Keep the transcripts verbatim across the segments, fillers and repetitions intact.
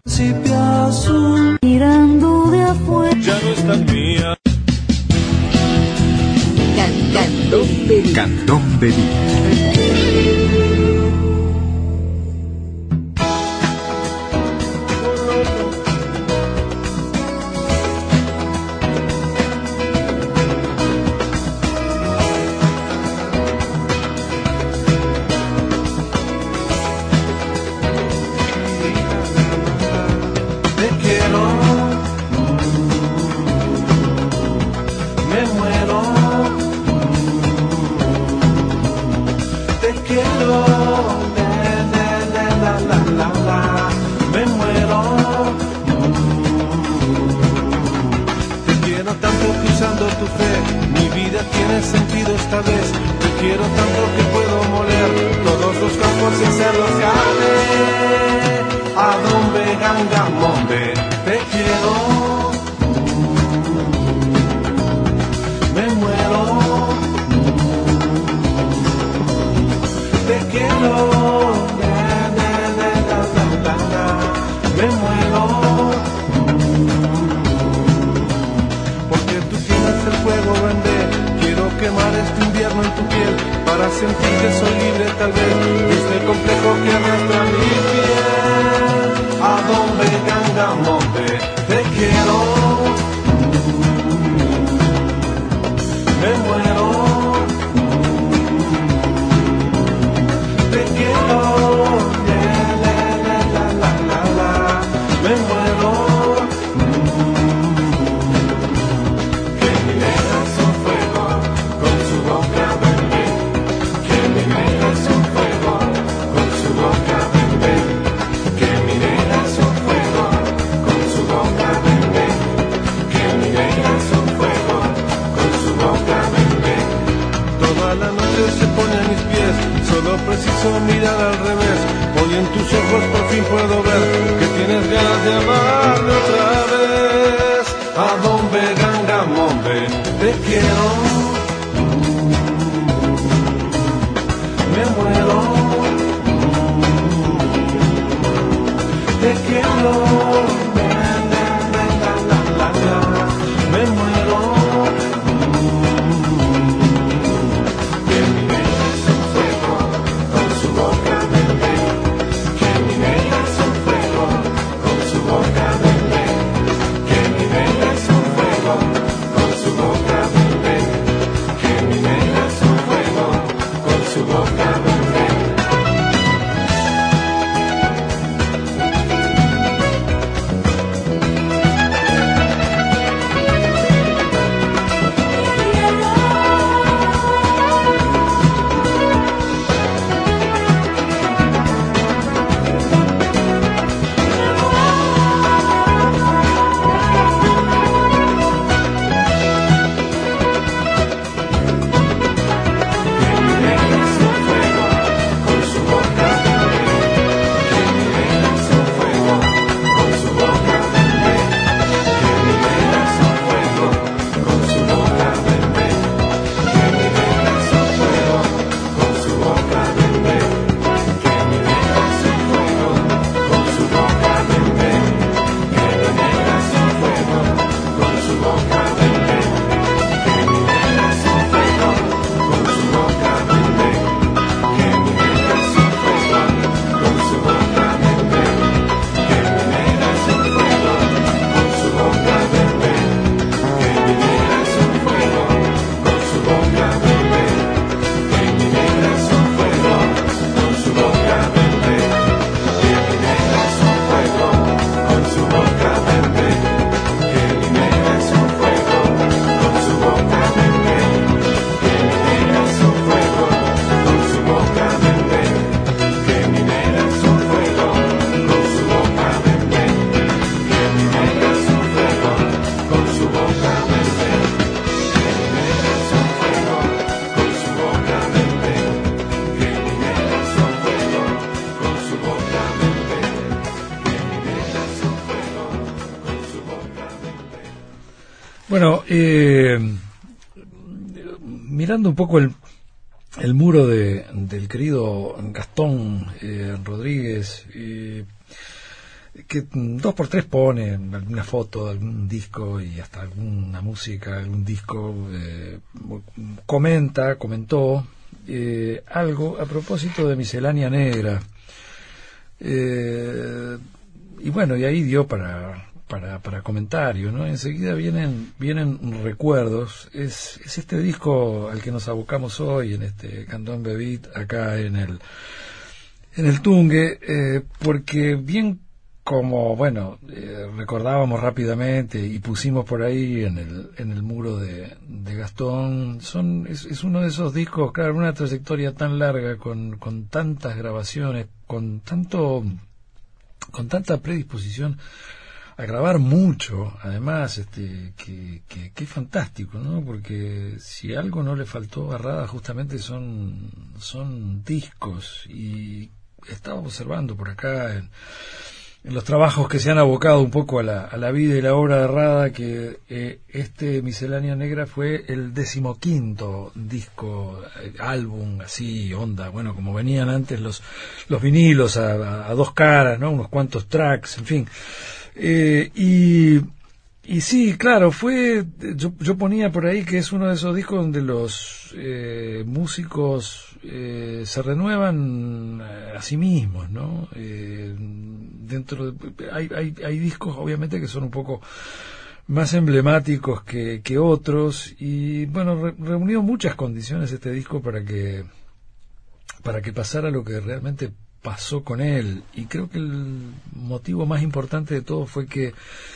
Mirando de afuera. Ya no es tan mía. Cantón de Cantón de Bueno, eh, mirando un poco el, el muro de, del querido Gastón eh, Rodríguez, eh, que dos por tres pone alguna foto de algún disco y hasta alguna música, algún disco, eh, comenta, comentó eh, algo a propósito de Miscelánea Negra. Eh, y bueno, y ahí dio para para para comentario, ¿no? Enseguida vienen vienen recuerdos. Es, es este disco al que nos abocamos hoy en este Candombe Beat acá en el en el Tungue, eh, porque bien como, bueno, eh, recordábamos rápidamente y pusimos por ahí en el en el muro de, de Gastón, son es, es uno de esos discos, claro, una trayectoria tan larga, con, con tantas grabaciones, con tanto con tanta predisposición a grabar mucho, además, este que, que, que es fantástico, ¿no? Porque si algo no le faltó a Rada justamente son son discos, y estaba observando por acá en en los trabajos que se han abocado un poco a la, a la vida y la obra de Rada, que eh, este Miscelánea Negra fue el decimoquinto disco, eh, álbum, así, onda, bueno, como venían antes los los vinilos a, a, a dos caras, ¿no? Unos cuantos tracks, en fin. Eh, y, y sí, claro, fue, yo, yo ponía por ahí que es uno de esos discos donde los eh, músicos eh, se renuevan a sí mismos, ¿no? Eh, dentro de, hay, hay, hay discos obviamente que son un poco más emblemáticos que, que otros, y bueno, re, reunió muchas condiciones este disco para que para que pasara lo que realmente pasó con él, y creo que el motivo más importante de todo fue que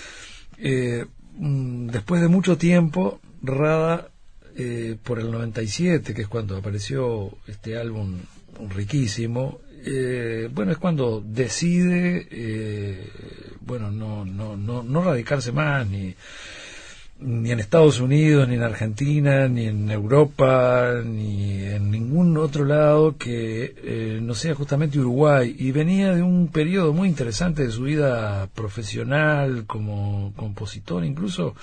eh, después de mucho tiempo Rada, eh, por el noventa y siete, que es cuando apareció este álbum riquísimo, eh, bueno, es cuando decide eh, bueno, no no no no radicarse más ni ni en Estados Unidos, ni en Argentina, ni en Europa, ni en ningún otro lado que eh, no sea justamente Uruguay, y venía de un periodo muy interesante de su vida profesional como compositor, incluso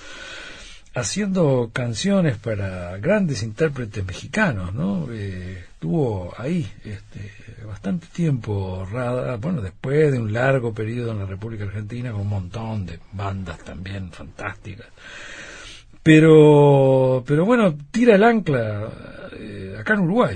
haciendo canciones para grandes intérpretes mexicanos, ¿no? Eh, estuvo ahí este, bastante tiempo Rada, bueno, después de un largo periodo en la República Argentina con un montón de bandas también fantásticas. Pero, pero bueno, tira el ancla eh, acá en Uruguay,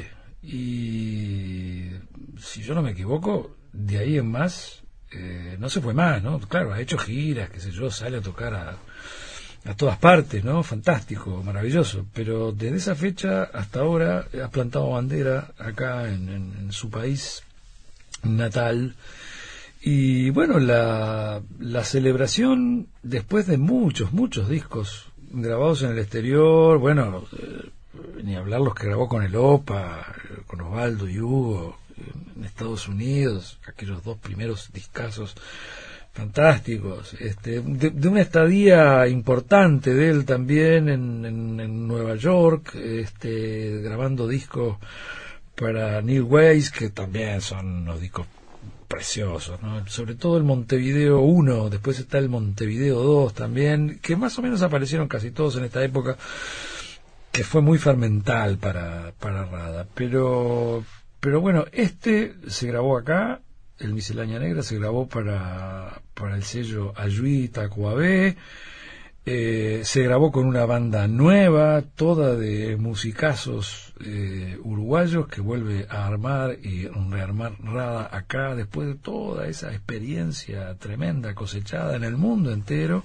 y si yo no me equivoco, de ahí en más eh, no se fue más, ¿no? Claro, ha hecho giras, qué sé yo, sale a tocar a a todas partes, ¿no? Fantástico, maravilloso, pero desde esa fecha hasta ahora ha plantado bandera acá en, en, en su país natal. Y bueno, la, la celebración, después de muchos, muchos discos grabados en el exterior, bueno, eh, ni hablar los que grabó con el Opa, con Osvaldo y Hugo, en Estados Unidos, aquellos dos primeros discazos fantásticos, este, de, de una estadía importante de él también en, en, en Nueva York, este, grabando discos para Neil Weiss, que también son unos discos preciosos, ¿no? Sobre todo el Montevideo uno, después está el Montevideo dos también, que más o menos aparecieron casi todos en esta época, que fue muy fermental para, para Rada, pero, pero bueno, este se grabó acá. El Miscelánea Negra se grabó para, para el sello Ayuí Tacuabé, eh, se grabó con una banda nueva, toda de musicazos eh, uruguayos, que vuelve a armar y rearmar Rada acá, después de toda esa experiencia tremenda cosechada en el mundo entero.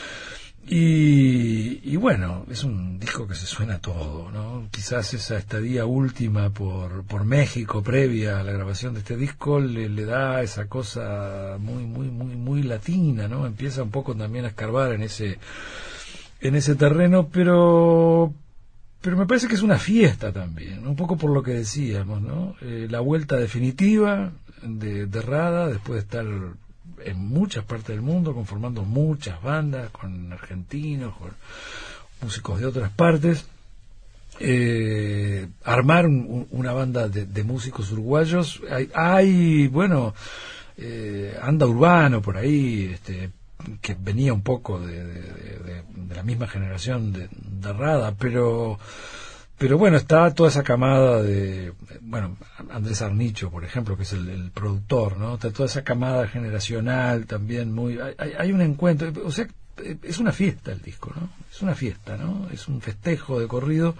Y, y bueno, es un disco que se suena todo, ¿no? Quizás esa estadía última por, por México, previa a la grabación de este disco, le, le da esa cosa muy, muy, muy, muy latina, ¿no? Empieza un poco también a escarbar en ese, en ese terreno, pero, pero me parece que es una fiesta también, ¿no? Un poco por lo que decíamos, ¿no? Eh, la vuelta definitiva de, de Rada, después de estar en muchas partes del mundo, conformando muchas bandas, con argentinos, con músicos de otras partes, eh, armar un, una banda de, de músicos uruguayos. Hay, hay bueno, eh, anda Urbano por ahí, este, que venía un poco de, de, de, de la misma generación de, de Rada, pero pero bueno, está toda esa camada de, bueno, Andrés Arnicho, por ejemplo, que es el, el productor, ¿no? Está toda esa camada generacional también muy, hay, hay un encuentro, o sea, es una fiesta el disco, ¿no? Es una fiesta, ¿no? Es un festejo de corrido.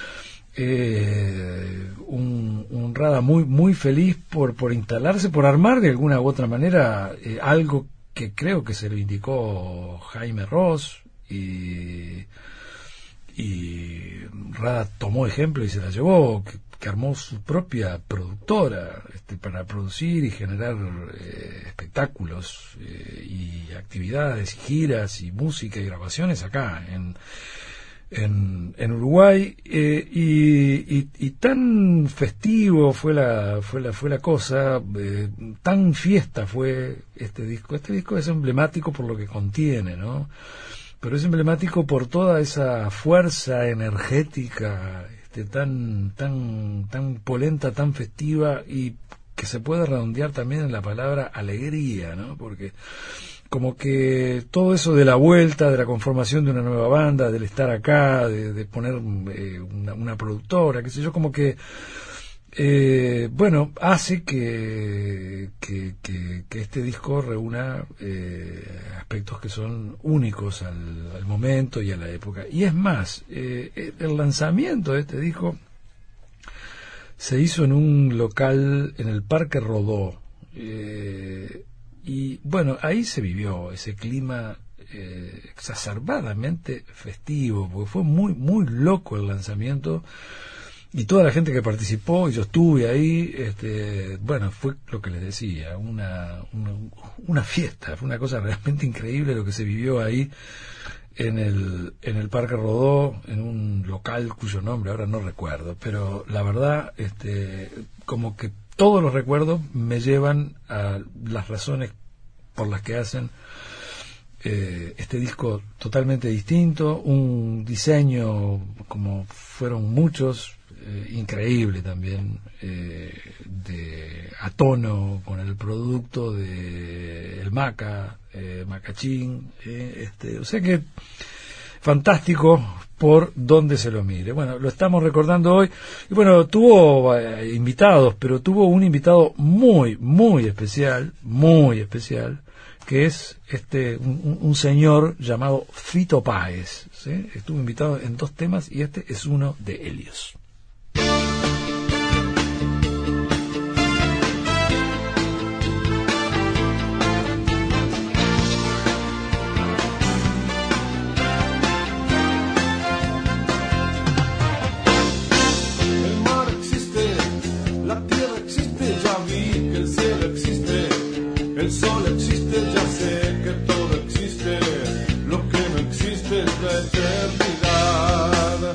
Eh, un, un Rada muy muy feliz por por instalarse, por armar de alguna u otra manera eh, algo que creo que se lo indicó Jaime Ross, y y Rada tomó ejemplo y se la llevó, que, que armó su propia productora este, para producir y generar eh, espectáculos eh, y actividades y giras y música y grabaciones acá en En, en Uruguay, eh, y, y, y tan festivo fue la fue la fue la cosa, eh, tan fiesta fue este disco. Este disco es emblemático por lo que contiene, ¿no? Pero es emblemático por toda esa fuerza energética, este, tan tan tan polenta, tan festiva, y que se puede redondear también en la palabra alegría, ¿no? Porque como que todo eso de la vuelta, de la conformación de una nueva banda, del estar acá, de, de poner eh, una, una productora, qué sé yo, como que, eh, bueno, hace que, que, que, que este disco reúna eh, aspectos que son únicos al, al momento y a la época. Y es más, eh, el lanzamiento de este disco se hizo en un local en el Parque Rodó, eh, y bueno, ahí se vivió ese clima eh, exacerbadamente festivo, porque fue muy muy loco el lanzamiento, y toda la gente que participó, y yo estuve ahí, este, bueno, fue lo que les decía, una, una, una fiesta, fue una cosa realmente increíble lo que se vivió ahí en el, en el Parque Rodó, en un local cuyo nombre ahora no recuerdo, pero la verdad, este, como que todos los recuerdos me llevan a las razones por las que hacen eh, este disco totalmente distinto, un diseño como fueron muchos, eh, increíble también, eh, de a tono con el producto de el Maca, eh, Macachín, eh, este, o sea que fantástico por donde se lo mire. Bueno, lo estamos recordando hoy, y bueno, tuvo eh, invitados, pero tuvo un invitado muy, muy especial, muy especial, que es este un, un señor llamado Fito Páez, ¿sí? Estuvo invitado en dos temas y este es uno de Helios. El sol existe, ya sé que todo existe, lo que no existe es la eternidad.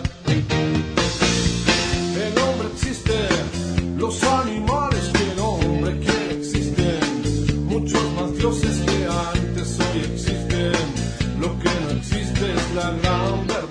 El hombre existe, los animales que el hombre quiere existen, muchos más dioses que antes hoy existen, lo que no existe es la gran verdad.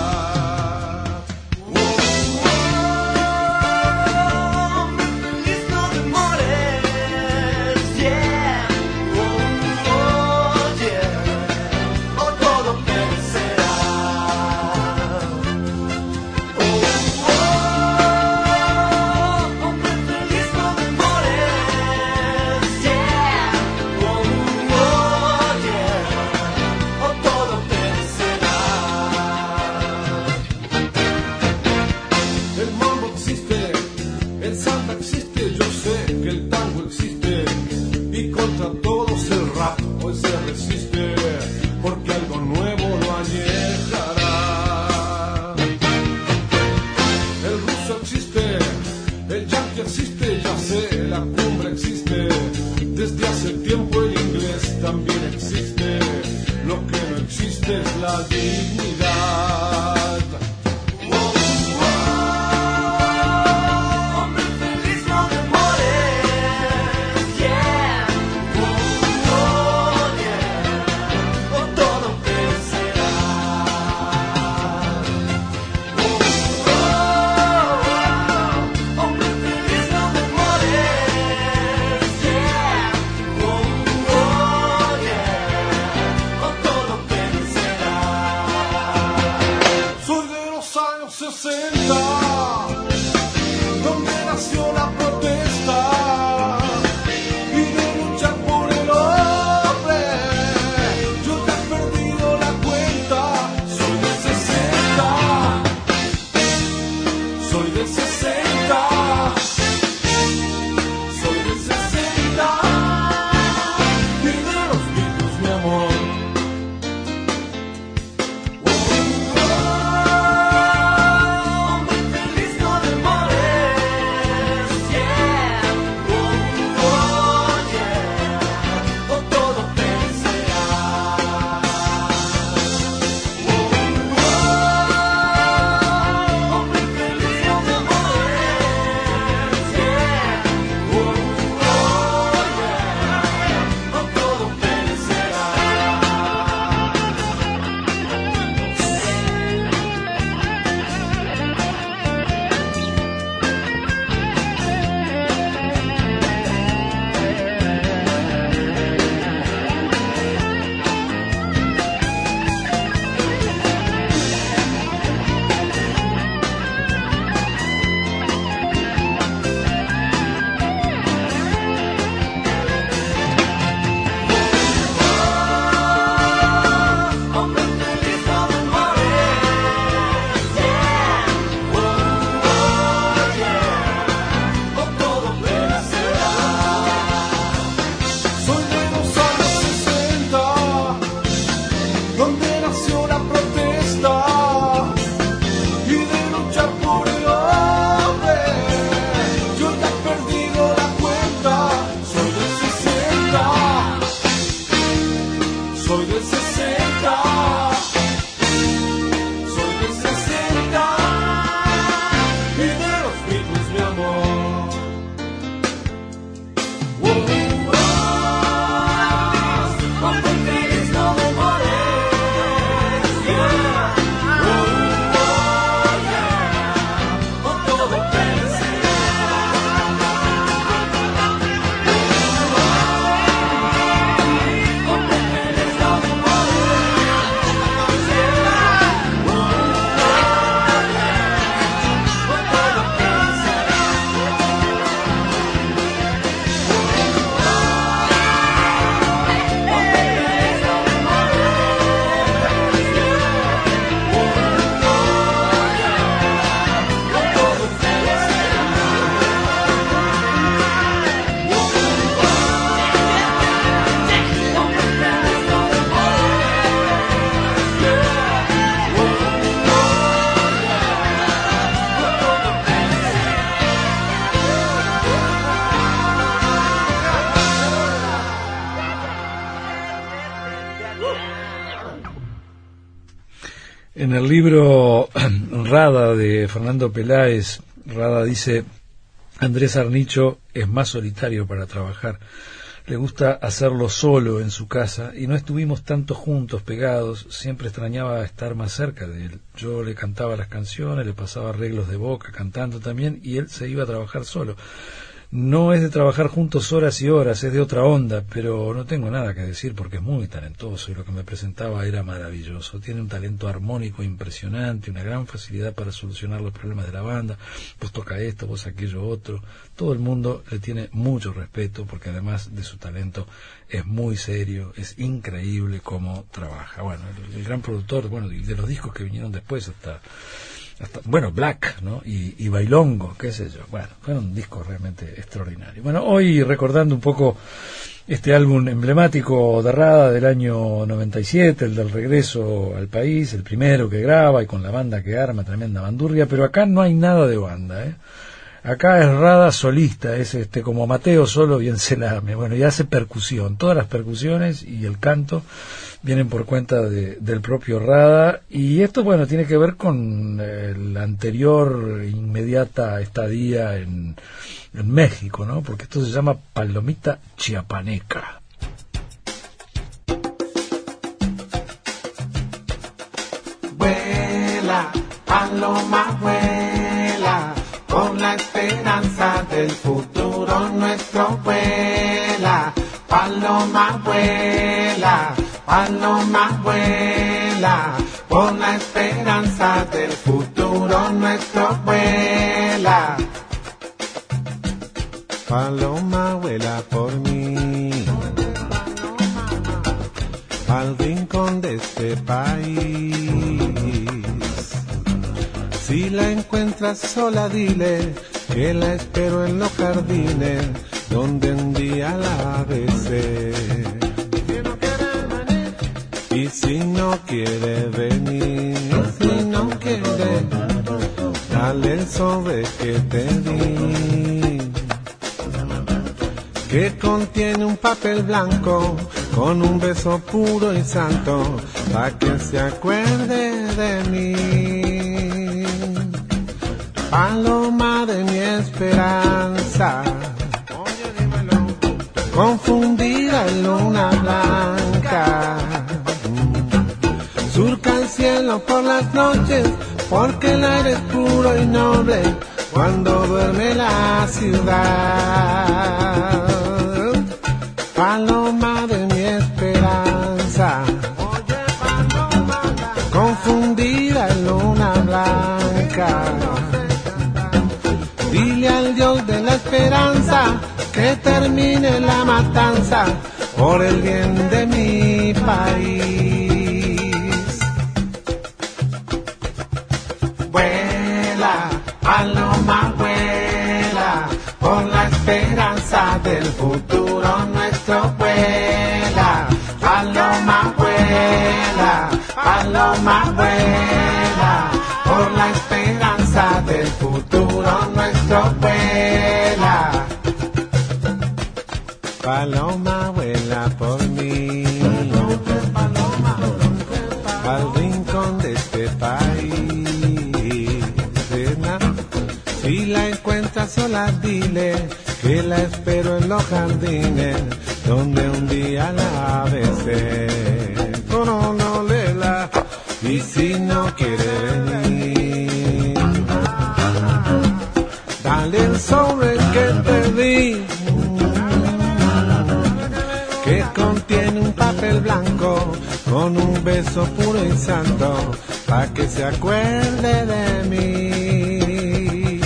La dignidad. Oh, oh, hombre feliz, no demores, yeah. Oh, oh, yeah. Oh, todo crecerá. Oh, oh, hombre feliz, no demores, yeah. Oh, oh, yeah. Oh, todo crecerá. Soy de los años sesenta. Soy de sesenta, soy de sesenta y de los Beatles, mi amor. Oh, oh, con Feliz no me mores, yeah. Oh, oh, yeah, con todo Feliz. En el libro Rada de Fernando Peláez, Rada dice: Andrés Arnicho es más solitario para trabajar. Le gusta hacerlo solo en su casa y no estuvimos tanto juntos, pegados. Siempre extrañaba estar más cerca de él. Yo le cantaba las canciones, le pasaba arreglos de boca, cantando también, y él se iba a trabajar solo. No es de trabajar juntos horas y horas, es de otra onda, pero no tengo nada que decir porque es muy talentoso y lo que me presentaba era maravilloso. Tiene un talento armónico impresionante, una gran facilidad para solucionar los problemas de la banda. Vos toca esto, vos aquello otro. Todo el mundo le tiene mucho respeto porque además de su talento es muy serio, es increíble cómo trabaja. Bueno, el, el gran productor, bueno, de los discos que vinieron después hasta... Hasta, bueno, Black, ¿no? Y, y Bailongo, qué sé yo. Bueno, fueron discos realmente extraordinarios. Bueno, hoy recordando un poco este álbum emblemático de Rada del año noventa y siete, el del regreso al país, el primero que graba y con la banda que arma, tremenda bandurria, pero acá no hay nada de banda, ¿eh? Acá es Rada solista, es este como Mateo solo y Encelame. Bueno, y hace percusión, todas las percusiones y el canto vienen por cuenta de, del propio Rada, y esto, bueno, tiene que ver con eh, la anterior inmediata estadía en, en México, ¿no? Porque esto se llama Palomita Chiapaneca. Vuela, paloma, vuela, con la esperanza del futuro nuestro. Vuela, paloma, vuela, paloma, vuela, por la esperanza del futuro nuestro. Vuela, paloma, vuela por mí, al rincón de este país. Si la encuentras sola, dile que la espero en los jardines donde un día la besé. Y si no quiere venir, si no quiere, dale el sobre que te di, que contiene un papel blanco con un beso puro y santo, pa' que se acuerde de mí. Paloma de mi esperanza, confundida en luna blanca, surca el cielo por las noches, porque el aire es puro y noble cuando duerme la ciudad. Paloma de mi esperanza, confundida en luna blanca, dile al Dios de la esperanza que termine la matanza por el bien de mi país. Vuela, paloma, vuela, por la esperanza del futuro nuestro. Vuela, paloma, vuela, paloma, vuela, por la esperanza del futuro nuestro. Vuela, paloma, vuela por mí. al rincón de este país. Nena, si la encuentras sola, dile que la espero en los jardines, donde un día la besé. No, no, lela, y si no quiere venir, dale el sobre que te di, que contiene un papel blanco con un beso puro y santo, pa' que se acuerde de mí.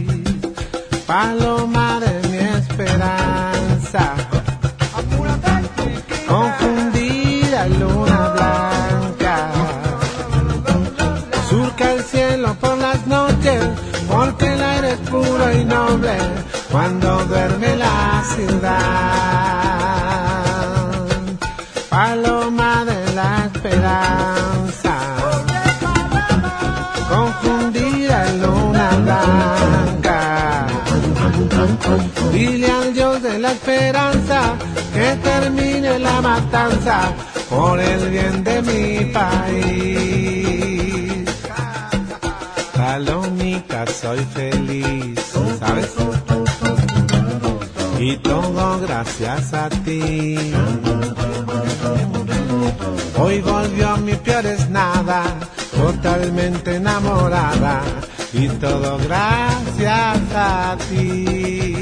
Paloma de mi esperanza, confundida luna blanca, surca el cielo por las noches, porque el aire es puro y noble cuando duerme la ciudad. Paloma de la esperanza, confundida luna blanca, dile al Dios de la esperanza que termine la matanza por el bien de mi país. Palomita, soy feliz, ¿sabes? Y todo gracias a ti. Hoy volvió mi peor es nada, totalmente enamorada, y todo gracias a ti.